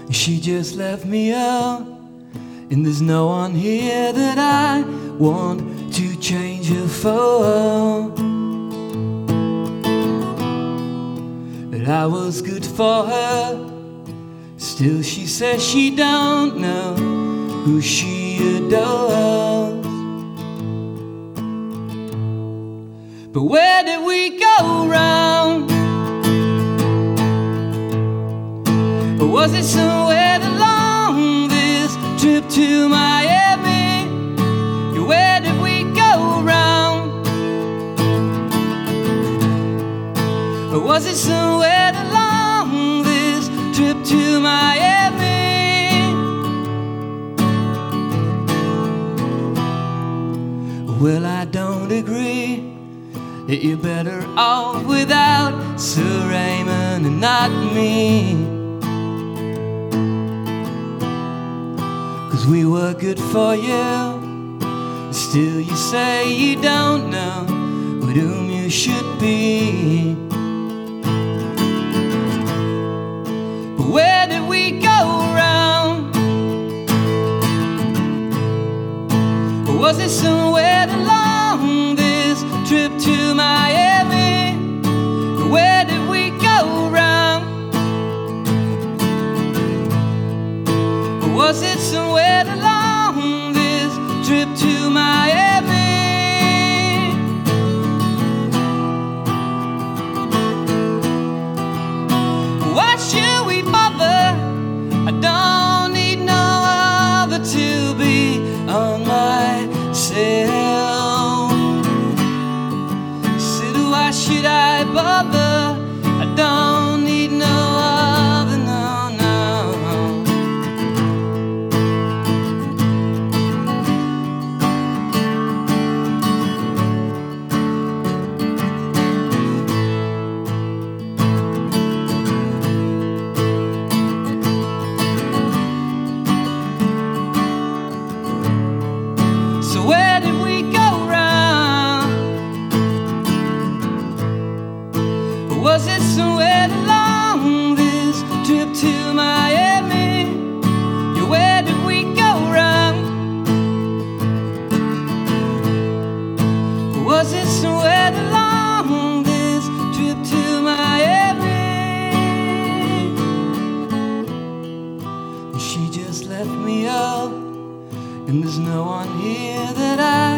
She just left me out, and there's no one here that I want to change her for. But I was good for her. Still she says she don't know who she adores. But where did we go wrong? Or was it somewhere along this trip to Miami? Where did we go wrong? Or was it somewhere along this trip to Miami? Well, I don't agree that you're better off without Sir Raymond and not me. 'Cause we were good for you, still you say you don't know with whom you should be. But where did we go wrong? Or was it somewhere along this trip to Miami? Where did we go wrong? Or was it somewhere along this trip to Miami? Why should we bother? I don't need no other to be on myself. Said, why should I bother? I don't need no other, no, no. So where did we go wrong? Or was it somewhere along this trip to Miami? Yeah, where did we go wrong? Or was it somewhere along this trip to Miami? She just left me up, and there's no one here that I